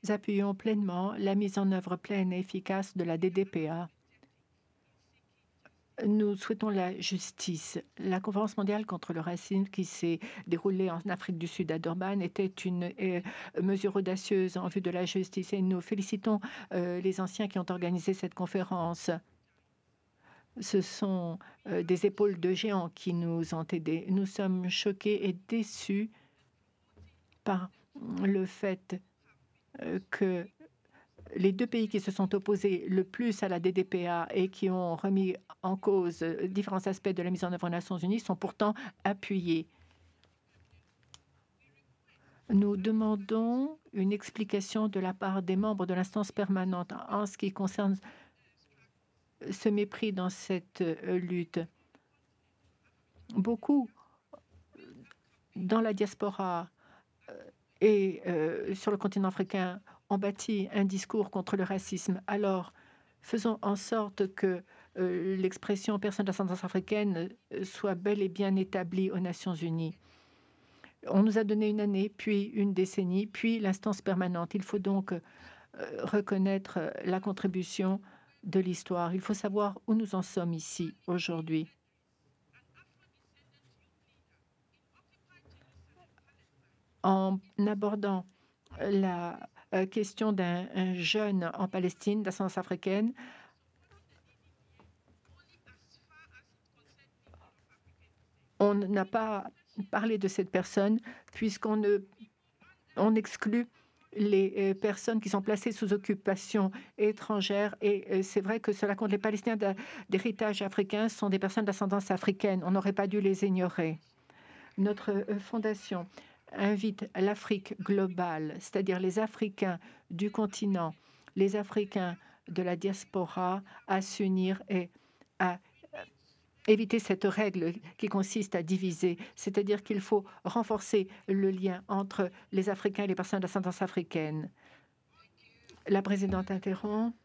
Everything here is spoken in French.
appuyons pleinement la mise en œuvre pleine et efficace de la DDPA. Nous souhaitons la justice. La conférence mondiale contre le racisme qui s'est déroulée en Afrique du Sud à Durban était une mesure audacieuse en vue de la justice et nous félicitons les anciens qui ont organisé cette conférence. Ce sont des épaules de géants qui nous ont aidés. Nous sommes choqués et déçus par le fait que les 2 pays qui se sont opposés le plus à la DDPA et qui ont remis en cause, différents aspects de la mise en œuvre aux Nations unies sont pourtant appuyés. Nous demandons une explication de la part des membres de l'instance permanente en ce qui concerne ce mépris dans cette, lutte. Beaucoup dans la diaspora et sur le continent africain ont bâti un discours contre le racisme. Alors, faisons en sorte que l'expression personne d'ascendance africaine soit bel et bien établie aux Nations unies. On nous a donné une année, puis une décennie, puis l'instance permanente. Il faut donc reconnaître la contribution de l'histoire. Il faut savoir où nous en sommes ici aujourd'hui. En abordant la question d'un jeune en Palestine d'ascendance africaine, on n'a pas parlé de cette personne puisqu'on ne on exclut les personnes qui sont placées sous occupation étrangère et c'est vrai que cela compte les Palestiniens d'héritage africain sont des personnes d'ascendance africaine. On n'aurait pas dû les ignorer. Notre fondation invite l'Afrique globale, c'est-à-dire les Africains du continent, les Africains de la diaspora, à s'unir et à éviter cette règle qui consiste à diviser, c'est-à-dire qu'il faut renforcer le lien entre les Africains et les personnes d'ascendance africaine. La présidente interrompt.